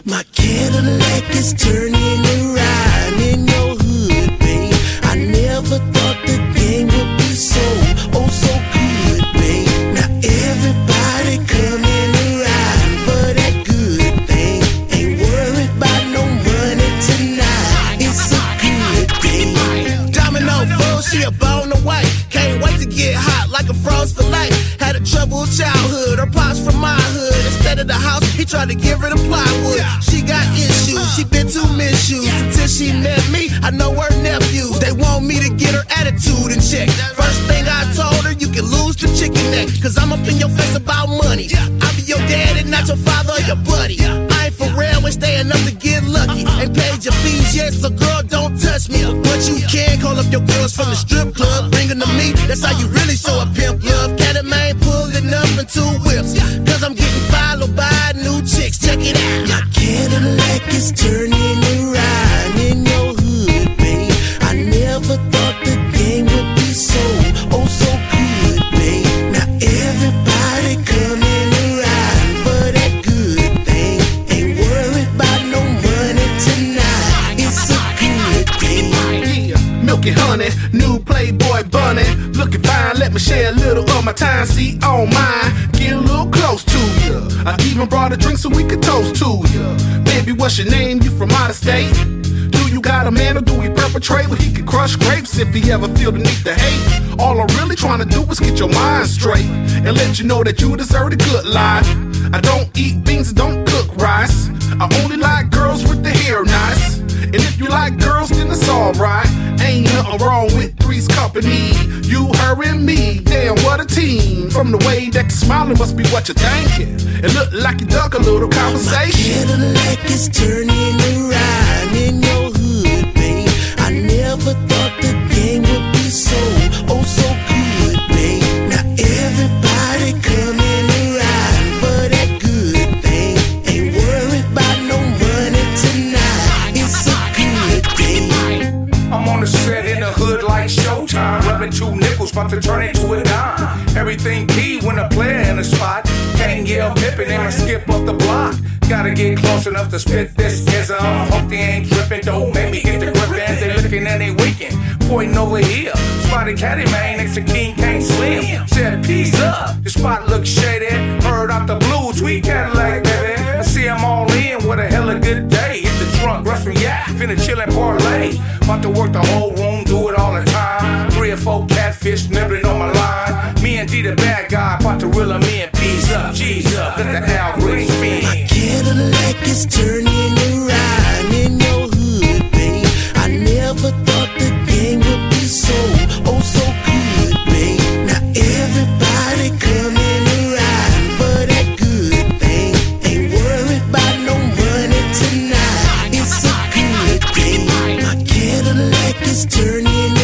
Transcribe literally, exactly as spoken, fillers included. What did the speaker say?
My Cadillac is turning around in your hood, babe. I never thought the game would be so, oh so good, babe. Now everybody coming around for that good thing. Ain't worried about no money tonight. It's a good day. Domino fool, she a bone away. Can't wait to get hot like a frost for life. Had a troubled childhood, her pops from my hood. Instead of the house, he tried to give her the plywood. She got issues, she been too misused. Until she met me, I know her nephews. They want me to get her attitude in check. First thing I told her, you can lose the chicken neck. Cause I'm up in your face about money. I'll be your dad and not your father or your buddy. I ain't for real when staying up to get lucky. Ain't paid your fees yet, so girl, don't touch me. But you can call up your girls from the strip club. Bring them to me, that's how you really show a pimp love. Cat and man pulling up in two whips. Cause I'm getting followed by new chicks, check it out. My Cadillac is turning around in your hood, babe. I never thought the game would be so, oh so good, babe. Now everybody coming around for that good thing. Ain't worried about no money tonight. It's a good day. Yeah, milky honey, new Playboy bunny. Looking fine, let me share a little of my time. See on mine, get a little close to you. I even brought a drink so we could toast to you. Baby, what's your name? You from out of state? Do you got a man or do we perpetrate? But he can crush grapes if he ever feel the need to hate. All I'm really trying to do is get your mind straight and let you know that you deserve the good life. I don't eat beans and don't cook rice. I only like girls with the hair nice. And if you like girls, then it's alright. Ain't nothing wrong with Three's Company. You, her, and me, damn, what a team. From the way that you're smiling must be what you're thinking. It look like you dug a little conversation. My Cadillac is turning around in your hood, babe. I never thought the game would be so, oh so good, babe. Now everybody coming around for that good thing. Ain't worried about no money tonight. It's a good day. I'm on the set in the hood like Showtime. Rubbing two nickels, about to turn into a dime. Everything key when a player in the spot. Can't yell pippin' and I skip up the block. Gotta get close enough to spit this ism. Hope they ain't trippin', don't make me get the grip as they looking and they winking. Pointing over here, spotted Caddy Man next to King Kane Slim. Said peace up, the spot looks shady. Heard out the blue, tweet Cadillac, baby. I see I'm all in, what a hella good day. Hit the trunk, rush from yak, finna chill and parlay. About to work the whole room, do it all the time. Three or four catfish nibbling on my line. Me and D the bad guy, about to reel 'em in. Peace up, G's up, let the algorithm spin. My Cadillac is turning around in your hood, babe. I never thought the game would be so, oh so good, babe. Now everybody coming around for that good thing. Ain't worried about no money tonight. It's a good day. My Cadillac is turning